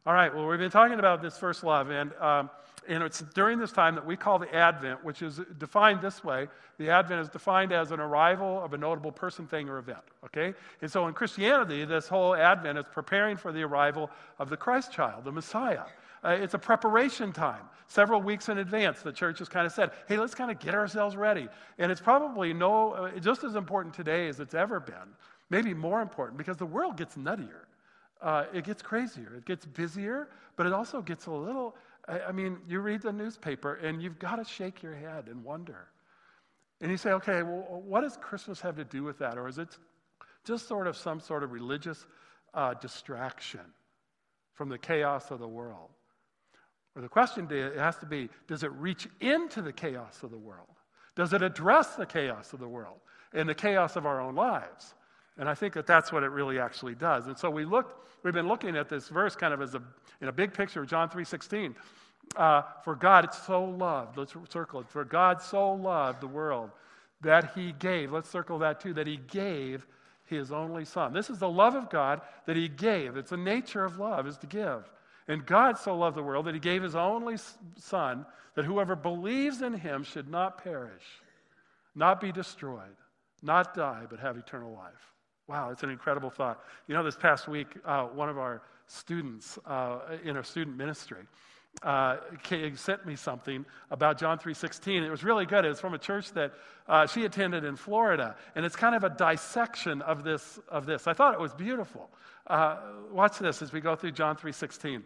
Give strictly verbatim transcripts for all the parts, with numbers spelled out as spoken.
All right, well, we've been talking about this first love, and um, and it's during this time that we call the Advent, which is defined this way. The Advent is defined as an arrival of a notable person, thing, or event, okay? And so in Christianity, this whole Advent is preparing for the arrival of the Christ child, the Messiah. Uh, it's a preparation time. Several weeks in advance, the church has kind of said, hey, let's kind of get ourselves ready. And it's probably no, uh, just as important today as it's ever been, maybe more important, because the world gets nuttier. Uh, it gets crazier. It gets busier, but it also gets a little, I, I mean, you read the newspaper and you've got to shake your head and wonder. And you say, okay, well, what does Christmas have to do with that? Or is it just sort of some sort of religious uh, distraction from the chaos of the world? Or the question it has to be, does it reach into the chaos of the world? Does it address the chaos of the world and the chaos of our own lives? And I think that that's what it really actually does. And so we looked, we've been looking at this verse kind of as a, in a big picture of John three sixteen. Uh, for God so loved, let's circle it, for God so loved the world that he gave, let's circle that too, that he gave his only son. This is the love of God that he gave. It's the nature of love, is to give. And God so loved the world that he gave his only son, that whoever believes in him should not perish, not be destroyed, not die, but have eternal life. Wow, it's an incredible thought. You know, this past week, uh, one of our students uh, in our student ministry uh, sent me something about John three sixteen. It was really good. It was from a church that uh, she attended in Florida, and it's kind of a dissection of this. Of this, I thought it was beautiful. Uh, watch this as we go through John three sixteen.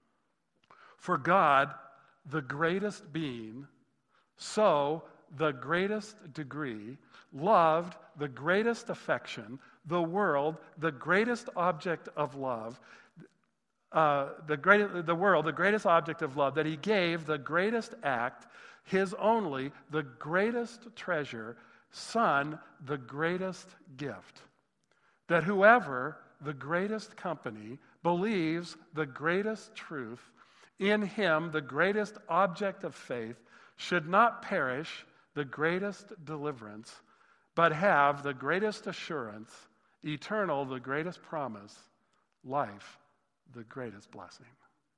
For God, the greatest being, so the greatest degree, loved the greatest affection, the world, the greatest object of love, uh, the great, the world, the greatest object of love, that he gave the greatest act, his only, the greatest treasure, Son, the greatest gift. That whoever, the greatest company, believes the greatest truth, in him, the greatest object of faith, should not perish, the greatest deliverance, but have the greatest assurance, eternal, the greatest promise, life, the greatest blessing.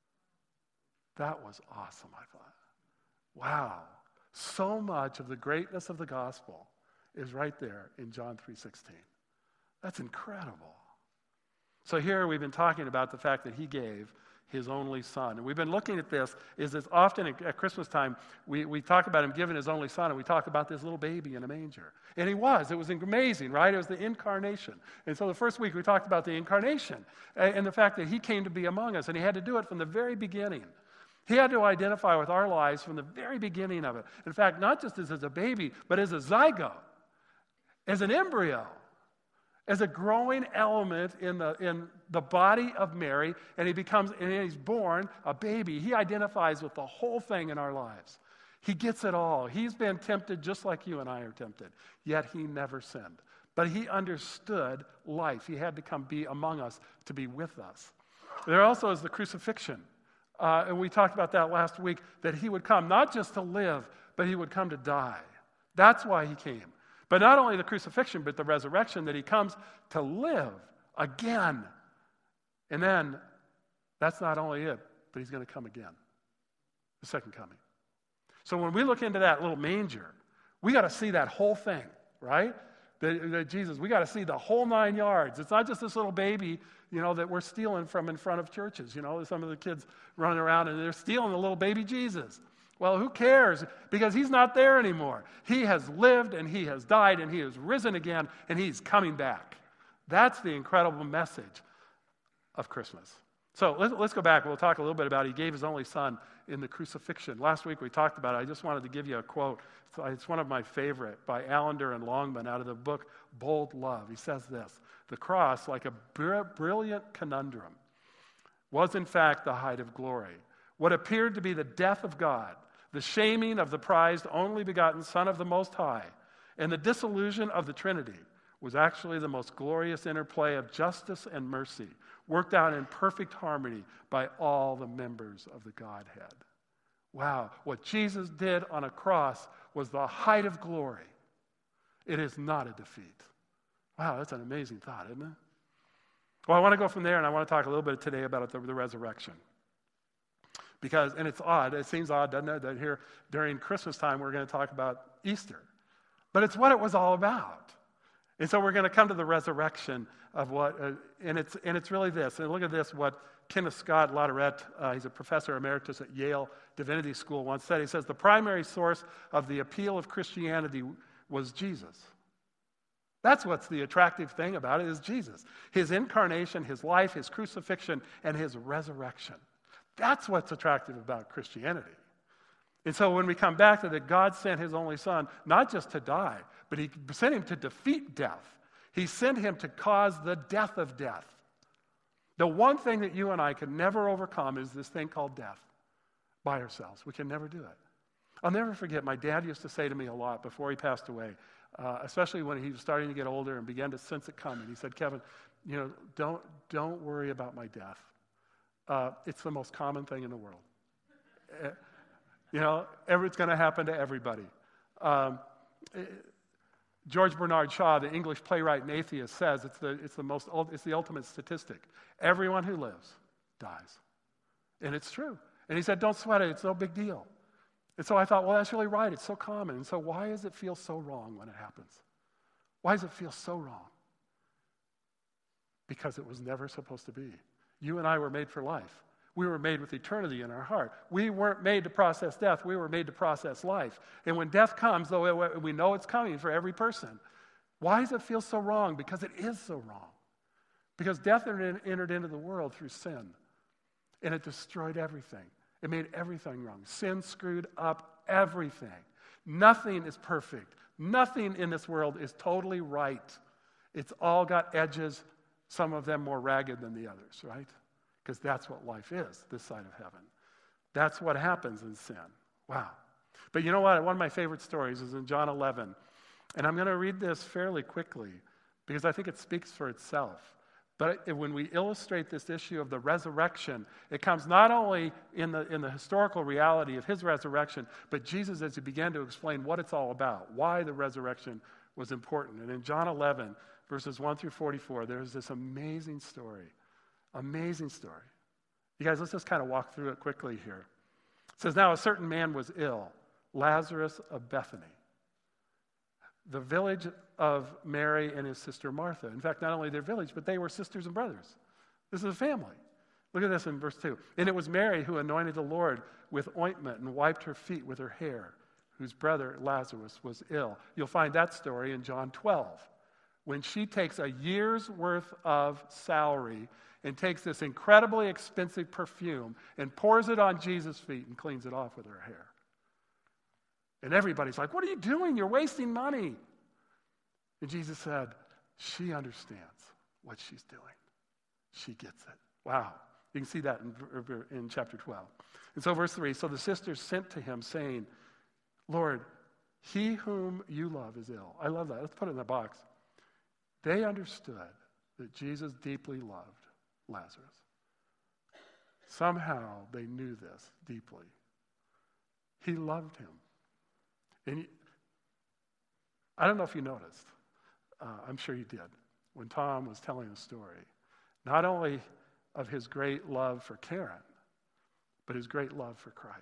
That was awesome, I thought. Wow. So much of the greatness of the gospel is right there in John three sixteen. That's incredible. So here we've been talking about the fact that he gave his only son. And we've been looking at this, is it's often at Christmas time, we, we talk about him giving his only son, and we talk about this little baby in a manger. And he was. It was amazing, right? It was the incarnation. And so the first week we talked about the incarnation and, and the fact that he came to be among us, and he had to do it from the very beginning. He had to identify with our lives from the very beginning of it. In fact, not just as, as a baby, but as a zygote, as an embryo, as a growing element in the in the body of Mary, and he becomes, and he's born a baby. He identifies with the whole thing in our lives. He gets it all. He's been tempted just like you and I are tempted, yet he never sinned. But he understood life. He had to come be among us to be with us. There also is the crucifixion. Uh, and we talked about that last week, that he would come not just to live, but he would come to die. That's why he came. But not only the crucifixion, but the resurrection, that he comes to live again. And then, that's not only it, but he's going to come again. The second coming. So when we look into that little manger, we got to see that whole thing, right? That, that Jesus, we got to see the whole nine yards. It's not just this little baby, you know, that we're stealing from in front of churches. You know, some of the kids running around and they're stealing the little baby Jesus. Well, who cares? Because he's not there anymore. He has lived and he has died and he has risen again and he's coming back. That's the incredible message of Christmas. So let's, let's go back. We'll talk a little bit about it. He gave his only son in the crucifixion. Last week we talked about it. I just wanted to give you a quote. It's one of my favorite by Allender and Longman out of the book Bold Love. He says this: the cross, like a br- brilliant conundrum, was in fact the height of glory. What appeared to be the death of God, the shaming of the prized only begotten Son of the Most High, and the disillusion of the Trinity was actually the most glorious interplay of justice and mercy, worked out in perfect harmony by all the members of the Godhead. Wow, what Jesus did on a cross was the height of glory. It is not a defeat. Wow, that's an amazing thought, isn't it? Well, I want to go from there, and I want to talk a little bit today about the, the resurrection. Because, and it's odd, it seems odd, doesn't it, that here during Christmas time we're going to talk about Easter. But it's what it was all about. And so we're going to come to the resurrection of what, uh, and it's and it's really this. And look at this, what Kenneth Scott Latourette, uh, he's a professor emeritus at Yale Divinity School, once said. He says, the primary source of the appeal of Christianity was Jesus. That's what's the attractive thing about it, is Jesus. His incarnation, his life, his crucifixion, and his resurrection. That's what's attractive about Christianity. And so when we come back to that, God sent his only son, not just to die, but he sent him to defeat death. He sent him to cause the death of death. The one thing that you and I can never overcome is this thing called death by ourselves. We can never do it. I'll never forget, my dad used to say to me a lot before he passed away, uh, especially when he was starting to get older and began to sense it coming. He said, Kevin, you know, don't, don't worry about my death. Uh, it's the most common thing in the world. Uh, you know, every, it's going to happen to everybody. Um, it, George Bernard Shaw, the English playwright and atheist, says it's the, it's the most, it's the ultimate statistic. Everyone who lives dies. And it's true. And he said, don't sweat it. It's no big deal. And so I thought, well, that's really right. It's so common. And so why does it feel so wrong when it happens? Why does it feel so wrong? Because it was never supposed to be. You and I were made for life. We were made with eternity in our heart. We weren't made to process death. We were made to process life. And when death comes, though we know it's coming for every person, why does it feel so wrong? Because it is so wrong. Because death entered into the world through sin. And it destroyed everything. It made everything wrong. Sin screwed up everything. Nothing is perfect. Nothing in this world is totally right. It's all got edges, some of them more ragged than the others, right? Because that's what life is, this side of heaven. That's what happens in sin. Wow. But you know what? One of my favorite stories is in John eleven. And I'm going to read this fairly quickly because I think it speaks for itself. But it, when we illustrate this issue of the resurrection, it comes not only in the, in the historical reality of his resurrection, but Jesus as he began to explain what it's all about, why the resurrection was important. And in John eleven, verses one through forty-four, there's this amazing story. Amazing story. You guys, let's just kind of walk through it quickly here. It says, now a certain man was ill, Lazarus of Bethany, the village of Mary and his sister Martha. In fact, not only their village, but they were sisters and brothers. This is a family. Look at this in verse two. And it was Mary who anointed the Lord with ointment and wiped her feet with her hair, whose brother Lazarus was ill. You'll find that story in John twelve, when she takes a year's worth of salary and takes this incredibly expensive perfume and pours it on Jesus' feet and cleans it off with her hair. And everybody's like, what are you doing? You're wasting money. And Jesus said, she understands what she's doing. She gets it. Wow. You can see that in, in chapter twelve. And so verse three, so the sisters sent to him saying, Lord, he whom you love is ill. I love that. Let's put it in a box. They understood that Jesus deeply loved Lazarus. Somehow they knew this deeply. He loved him. And he, I don't know if you noticed. Uh, I'm sure you did. When Tom was telling the story, not only of his great love for Karen, but his great love for Christ.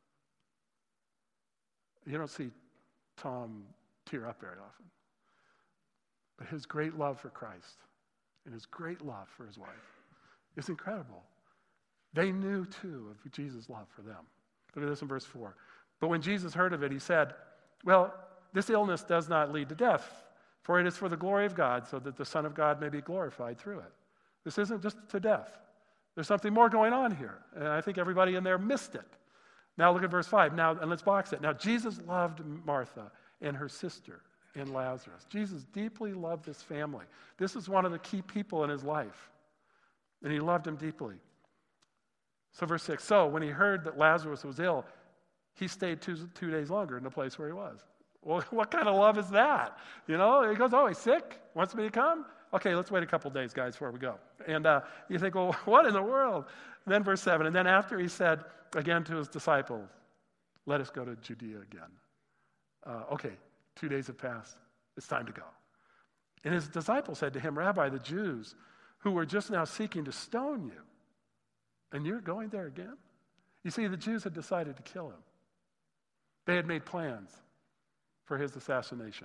You don't see Tom tear up very often. But his great love for Christ and his great love for his wife is incredible. They knew, too, of Jesus' love for them. Look at this in verse four. But when Jesus heard of it, he said, well, this illness does not lead to death, for it is for the glory of God, so that the Son of God may be glorified through it. This isn't just to death. There's something more going on here, and I think everybody in there missed it. Now look at verse five. Now, and let's box it. Now, Jesus loved Martha and her sister and Lazarus. Jesus deeply loved this family. This is one of the key people in his life, and he loved him deeply. So verse six, so when he heard that Lazarus was ill, he stayed two, two days longer in the place where he was. Well, what kind of love is that? You know, he goes, oh, he's sick? Wants me to come? Okay, let's wait a couple days, guys, before we go. And uh, you think, well, what in the world? And then verse seven, and then after he said again to his disciples, let us go to Judea again. Uh, okay, two days have passed. It's time to go. And his disciples said to him, Rabbi, the Jews who were just now seeking to stone you, and you're going there again? You see, the Jews had decided to kill him. They had made plans for his assassination.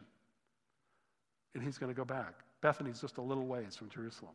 And he's going to go back. Bethany's just a little ways from Jerusalem.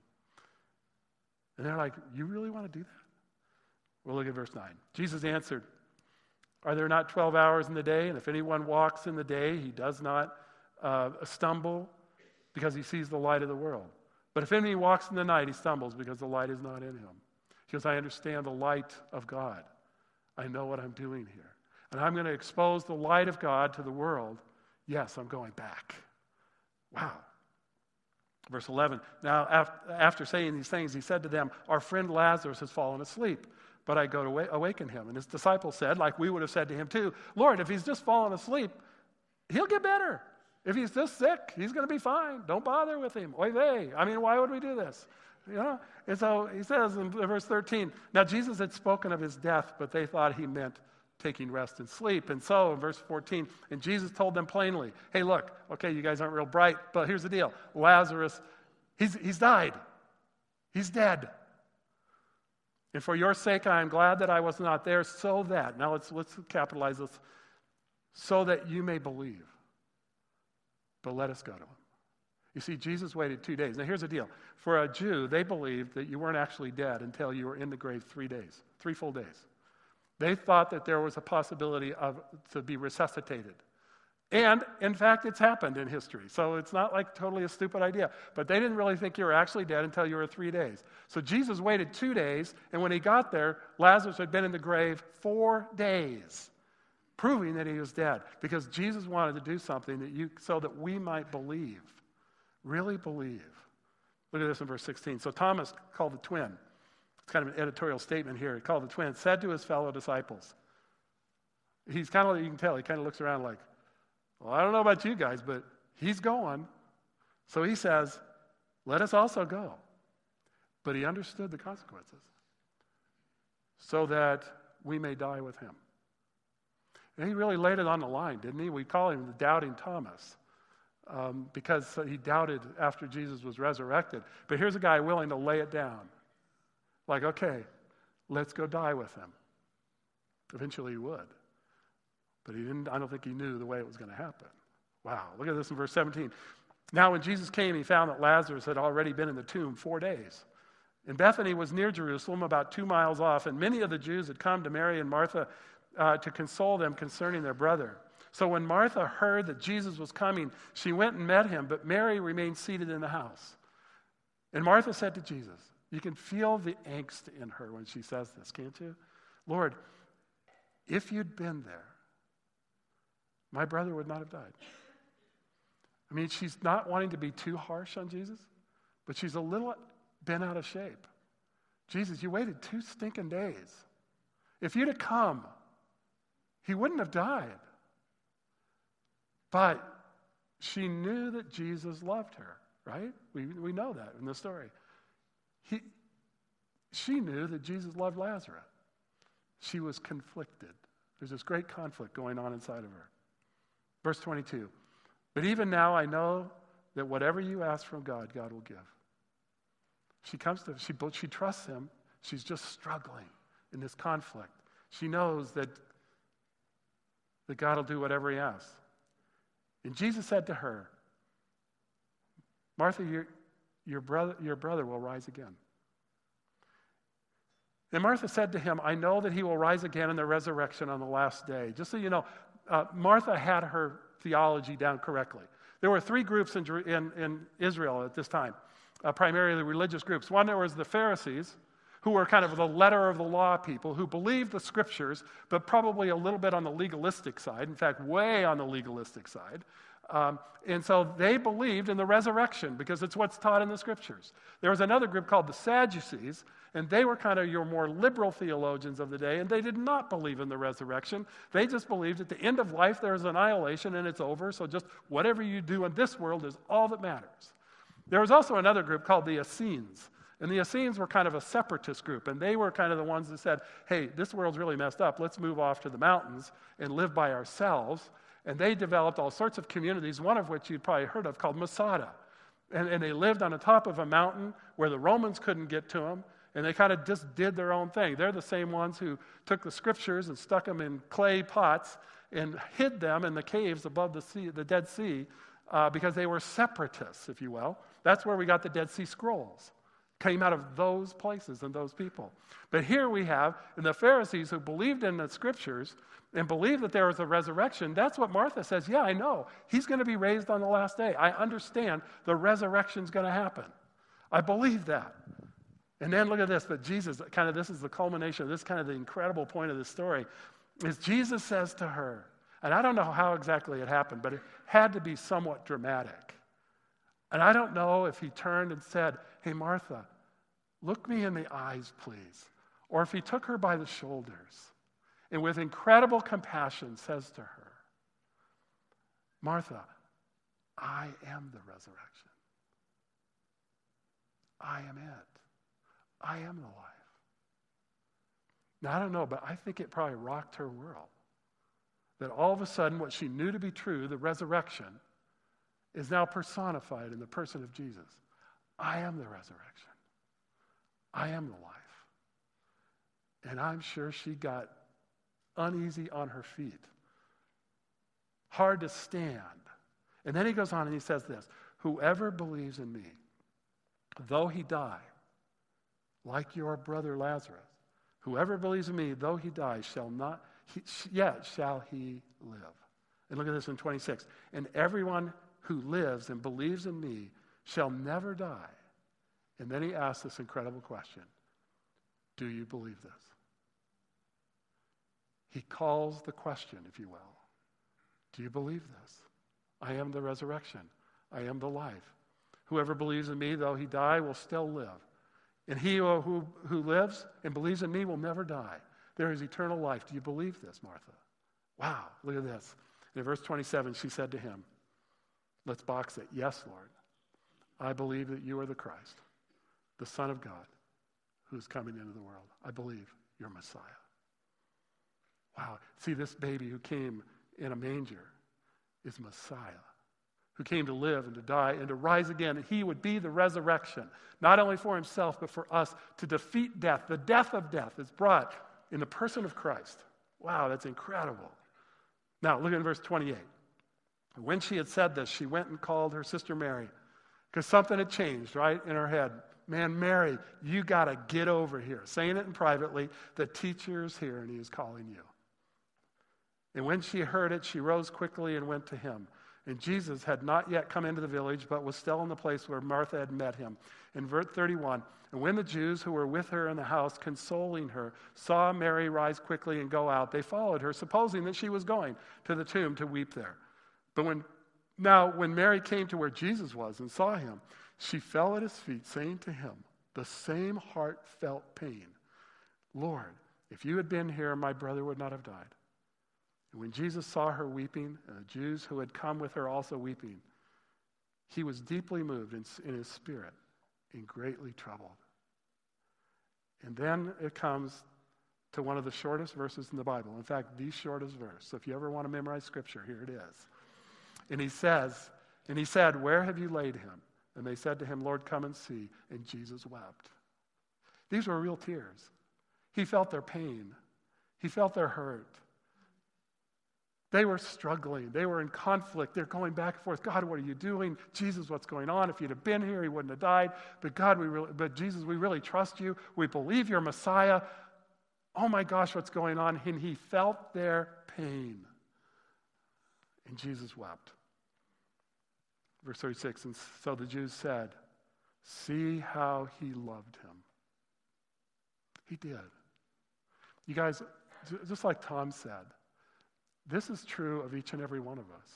And they're like, you really want to do that? Well, look at verse nine. Jesus answered, are there not twelve hours in the day? And if anyone walks in the day, he does not uh, stumble because he sees the light of the world. But if any walks in the night, he stumbles because the light is not in him. He goes, I understand the light of God. I know what I'm doing here. And I'm going to expose the light of God to the world. Yes, I'm going back. Wow. Verse eleven, now after saying these things, he said to them, our friend Lazarus has fallen asleep, but I go to awaken him. And his disciples said, like we would have said to him too, Lord, if he's just fallen asleep, he'll get better. If he's just sick, he's going to be fine. Don't bother with him. Oy vey. I mean, why would we do this? You know? And so he says in verse thirteen, now Jesus had spoken of his death, but they thought he meant taking rest and sleep. And so in verse fourteen, and Jesus told them plainly, hey, look, okay, you guys aren't real bright, but here's the deal. Lazarus, he's, he's died. He's dead. And for your sake, I am glad that I was not there so that, now let's, let's capitalize this, so that you may believe. But let us go to him. You see, Jesus waited two days. Now here's the deal. For a Jew, they believed that you weren't actually dead until you were in the grave three days, three full days. They thought that there was a possibility of to be resuscitated. And, in fact, it's happened in history. So it's not like totally a stupid idea. But they didn't really think you were actually dead until you were three days. So Jesus waited two days, and when he got there, Lazarus had been in the grave four days, proving that he was dead. Because Jesus wanted to do something that you, so that we might believe, really believe. Look at this in verse sixteen. So Thomas, called the twin, it's kind of an editorial statement here, he called the twin, said to his fellow disciples, he's kind of, you can tell, he kind of looks around like, well, I don't know about you guys, but he's going. So he says, let us also go. But he understood the consequences so that we may die with him. And he really laid it on the line, didn't he? We call him the doubting Thomas um, because he doubted after Jesus was resurrected. But here's a guy willing to lay it down. Like, okay, let's go die with him. Eventually he would. But he didn't, I don't think he knew the way it was going to happen. Wow, look at this in verse seventeen. Now when Jesus came, he found that Lazarus had already been in the tomb four days. And Bethany was near Jerusalem, about two miles off, and many of the Jews had come to Mary and Martha uh, to console them concerning their brother. So when Martha heard that Jesus was coming, she went and met him, but Mary remained seated in the house. And Martha said to Jesus, you can feel the angst in her when she says this, can't you? Lord, if you'd been there, my brother would not have died. I mean, she's not wanting to be too harsh on Jesus, but she's a little bent out of shape. Jesus, you waited two stinking days. If you'd have come, he wouldn't have died. But she knew that Jesus loved her, right? We, we know that in the story. He, she knew that Jesus loved Lazarus. She was conflicted. There's this great conflict going on inside of her. Verse twenty-two, but even now I know that whatever you ask from God, God will give. She comes to, she, she trusts him. She's just struggling in this conflict. She knows that, that God will do whatever he asks. And Jesus said to her, Martha, your, your, brother, your brother will rise again. And Martha said to him, I know that he will rise again in the resurrection on the last day. Just so you know, Uh, Martha had her theology down correctly. There were three groups in, in, in Israel at this time, uh, primarily religious groups. One, there was the Pharisees, who were kind of the letter of the law people, who believed the scriptures, but probably a little bit on the legalistic side, in fact, way on the legalistic side. Um, and so they believed in the resurrection because it's what's taught in the scriptures. There was another group called the Sadducees, and they were kind of your more liberal theologians of the day, and they did not believe in the resurrection. They just believed at the end of life there is annihilation and it's over, so just whatever you do in this world is all that matters. There was also another group called the Essenes, and the Essenes were kind of a separatist group, and they were kind of the ones that said, hey, this world's really messed up. Let's move off to the mountains and live by ourselves. And they developed all sorts of communities, one of which you'd probably heard of, called Masada. And, and they lived on the top of a mountain where the Romans couldn't get to them. And they kind of just did their own thing. They're the same ones who took the scriptures and stuck them in clay pots and hid them in the caves above the sea, the Dead Sea, uh, because they were separatists, if you will. That's where we got the Dead Sea Scrolls. Came out of those places and those people. But here we have the Pharisees who believed in the scriptures and believed that there was a resurrection. That's what Martha says. Yeah, I know. He's going to be raised on the last day. I understand the resurrection's going to happen. I believe that. And then look at this, but Jesus, kind of this is the culmination, this is kind of the incredible point of this story, is Jesus says to her, and I don't know how exactly it happened, but it had to be somewhat dramatic. And I don't know if he turned and said, hey, Martha, look me in the eyes, please. Or if he took her by the shoulders and with incredible compassion says to her, Martha, I am the resurrection. I am it. I am the life. Now, I don't know, but I think it probably rocked her world. That all of a sudden, what she knew to be true, the resurrection, is now personified in the person of Jesus. I am the resurrection. I am the life. And I'm sure she got uneasy on her feet. Hard to stand. And then he goes on and he says this, whoever believes in me, though he die, like your brother Lazarus, whoever believes in me, though he die, shall not, he, yet shall he live. And look at this in twenty-six. And everyone who lives and believes in me shall never die. And then he asks this incredible question. Do you believe this? He calls the question, if you will. Do you believe this? I am the resurrection. I am the life. Whoever believes in me, though he die, will still live. And he who, who lives and believes in me will never die. There is eternal life. Do you believe this, Martha? Wow, look at this. In verse twenty-seven, she said to him, let's box it. Yes, Lord, I believe that you are the Christ, the Son of God, who is coming into the world. I believe you're Messiah. Wow. See, this baby who came in a manger is Messiah, who came to live and to die and to rise again. He would be the resurrection, not only for himself, but for us to defeat death. The death of death is brought in the person of Christ. Wow, that's incredible. Now, look at verse twenty-eight. When she had said this, she went and called her sister Mary, because something had changed, right, in her head. Man, Mary, you got to get over here. Saying it in privately, the teacher's here and he is calling you. And when she heard it, she rose quickly and went to him. And Jesus had not yet come into the village, but was still in the place where Martha had met him. In verse thirty-one, and when the Jews who were with her in the house, consoling her, saw Mary rise quickly and go out, they followed her, supposing that she was going to the tomb to weep there. But when now when Mary came to where Jesus was and saw him, she fell at his feet, saying to him, the same heartfelt pain, Lord, if you had been here, my brother would not have died. And when Jesus saw her weeping, and the Jews who had come with her also weeping, he was deeply moved in, in his spirit and greatly troubled. And then it comes to one of the shortest verses in the Bible. In fact, the shortest verse. So if you ever want to memorize scripture, here it is. And he says, and he said, where have you laid him? And they said to him, Lord, come and see. And Jesus wept. These were real tears. He felt their pain. He felt their hurt. They were struggling. They were in conflict. They're going back and forth. God, what are you doing? Jesus, what's going on? If you'd have been here, he wouldn't have died. But God, we really, but Jesus, we really trust you. We believe you're Messiah. Oh my gosh, what's going on? And he felt their pain. And Jesus wept. Verse thirty-six, and so the Jews said, see how he loved him. He did. You guys, just like Tom said, this is true of each and every one of us.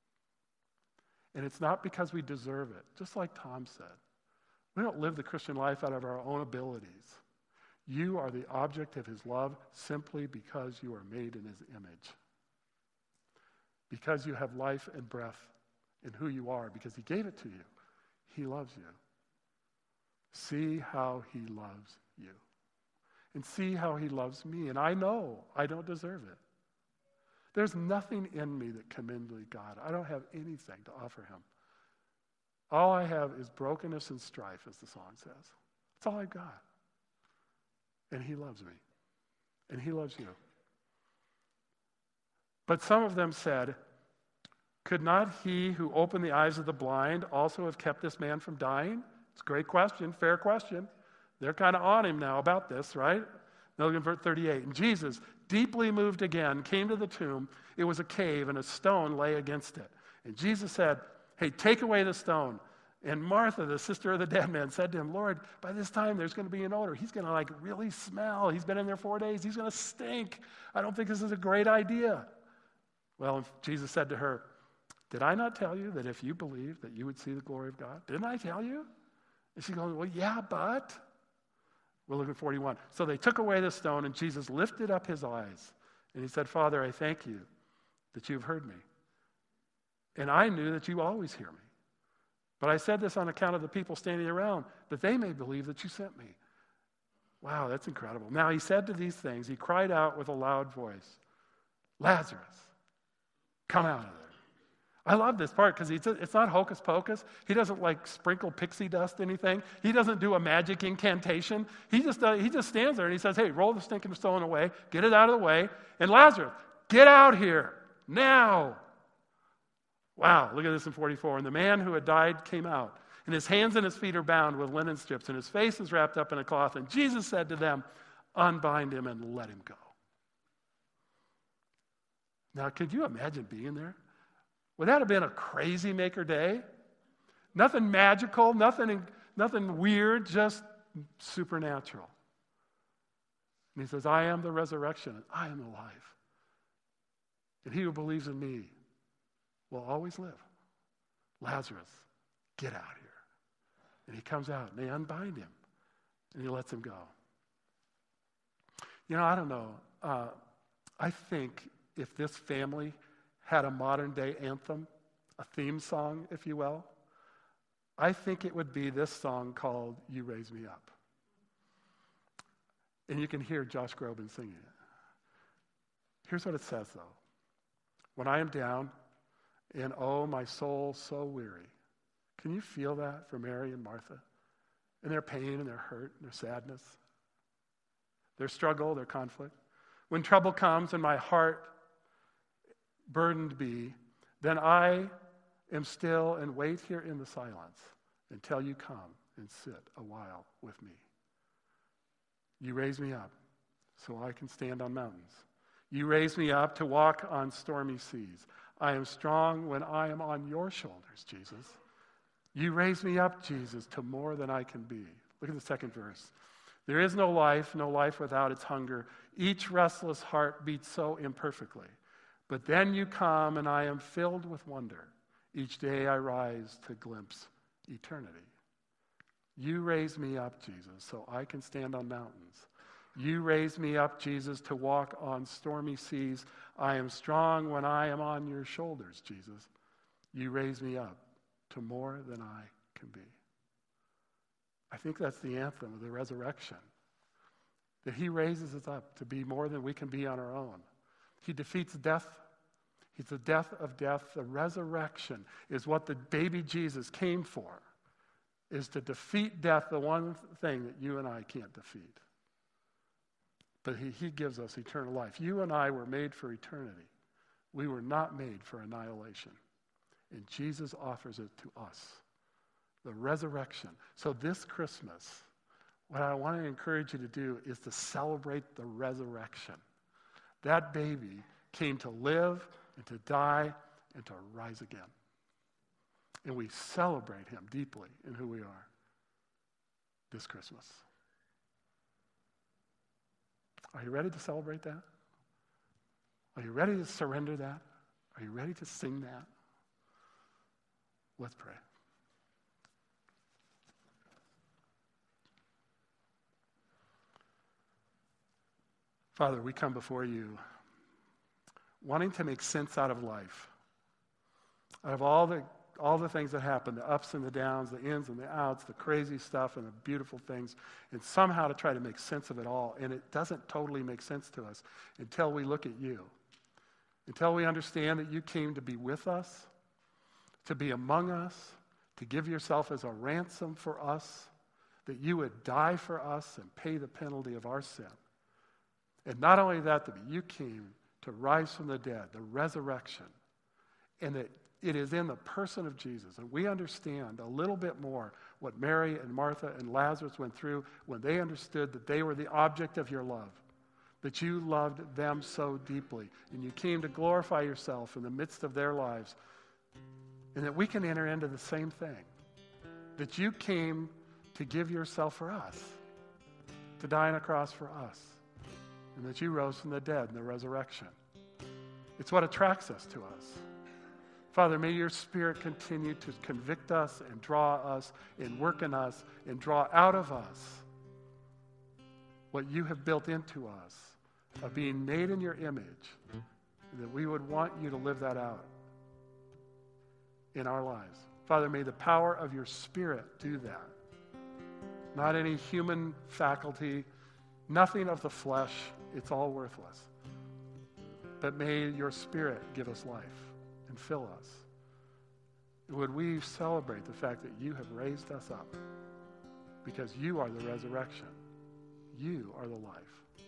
And it's not because we deserve it. Just like Tom said, we don't live the Christian life out of our own abilities. You are the object of his love simply because you are made in his image. Because you have life and breath in who you are, because he gave it to you. He loves you. See how he loves you. And see how he loves me. And I know I don't deserve it. There's nothing in me that commends God. I don't have anything to offer him. All I have is brokenness and strife, as the song says. That's all I've got. And he loves me. And he loves you. But some of them said, could not he who opened the eyes of the blind also have kept this man from dying? It's a great question, fair question. They're kind of on him now about this, right? Now look at verse thirty-eight. And Jesus, deeply moved again, came to the tomb. It was a cave, and a stone lay against it. And Jesus said, hey, take away the stone. And Martha, the sister of the dead man, said to him, Lord, by this time there's going to be an odor. He's going to like really smell. He's been in there four days. He's going to stink. I don't think this is a great idea. Well, Jesus said to her, did I not tell you that if you believed that you would see the glory of God? Didn't I tell you? And she goes, well, yeah, but. We'll look at forty-one. So they took away the stone, and Jesus lifted up his eyes. And he said, Father, I thank you that you've heard me. And I knew that you always hear me. But I said this on account of the people standing around, that they may believe that you sent me. Wow, that's incredible. Now he said to these things, he cried out with a loud voice, Lazarus, come out of there. I love this part because it's not hocus pocus. He doesn't like sprinkle pixie dust anything. He doesn't do a magic incantation. He just uh, he just stands there and he says, hey, roll the stinking stone away, get it out of the way, and Lazarus, get out here now. Wow, look at this in forty-four. And the man who had died came out, and his hands and his feet are bound with linen strips, and his face is wrapped up in a cloth. And Jesus said to them, unbind him and let him go. Now, could you imagine being there? Would that have been a crazy maker day? Nothing magical, nothing, nothing weird, just supernatural. And he says, I am the resurrection, and I am the life. And he who believes in me will always live. Lazarus, get out here. And he comes out, and they unbind him, and he lets him go. You know, I don't know. Uh, I think if this family had a modern-day anthem, a theme song, if you will, I think it would be this song called You Raise Me Up. And you can hear Josh Groban singing it. Here's what it says, though. When I am down, and oh, my soul so weary. Can you feel that for Mary and Martha? And their pain and their hurt and their sadness, their struggle, their conflict. When trouble comes and my heart burdened be, then I am still and wait here in the silence until you come and sit a while with me. You raise me up so I can stand on mountains. You raise me up to walk on stormy seas. I am strong when I am on your shoulders, Jesus. You raise me up, Jesus, to more than I can be. Look at the second verse. There is no life, no life without its hunger. Each restless heart beats so imperfectly. But then you come and I am filled with wonder. Each day I rise to glimpse eternity. You raise me up, Jesus, so I can stand on mountains. You raise me up, Jesus, to walk on stormy seas. I am strong when I am on your shoulders, Jesus. You raise me up to more than I can be. I think that's the anthem of the resurrection. That he raises us up to be more than we can be on our own. He defeats death. He's the death of death. The resurrection is what the baby Jesus came for, is to defeat death, the one thing that you and I can't defeat. But he, he gives us eternal life. You and I were made for eternity. We were not made for annihilation. And Jesus offers it to us, the resurrection. So this Christmas, what I want to encourage you to do is to celebrate the resurrection. That baby came to live and to die and to rise again. And we celebrate him deeply in who we are this Christmas. Are you ready to celebrate that? Are you ready to surrender that? Are you ready to sing that? Let's pray. Father, we come before you wanting to make sense out of life, out of all the all the things that happen, the ups and the downs, the ins and the outs, the crazy stuff and the beautiful things, and somehow to try to make sense of it all. And it doesn't totally make sense to us until we look at you, until we understand that you came to be with us, to be among us, to give yourself as a ransom for us, that you would die for us and pay the penalty of our sin. And not only that, that you came to rise from the dead, the resurrection, and that it is in the person of Jesus. And we understand a little bit more what Mary and Martha and Lazarus went through when they understood that they were the object of your love, that you loved them so deeply, and you came to glorify yourself in the midst of their lives, and that we can enter into the same thing, that you came to give yourself for us, to die on a cross for us, and that you rose from the dead in the resurrection. It's what attracts us to us. Father, may your Spirit continue to convict us and draw us and work in us and draw out of us what you have built into us of being made in your image, that we would want you to live that out in our lives. Father, may the power of your Spirit do that. Not any human faculty, nothing of the flesh. It's all worthless. But may your Spirit give us life and fill us. Would we celebrate the fact that you have raised us up, because you are the resurrection. You are the life.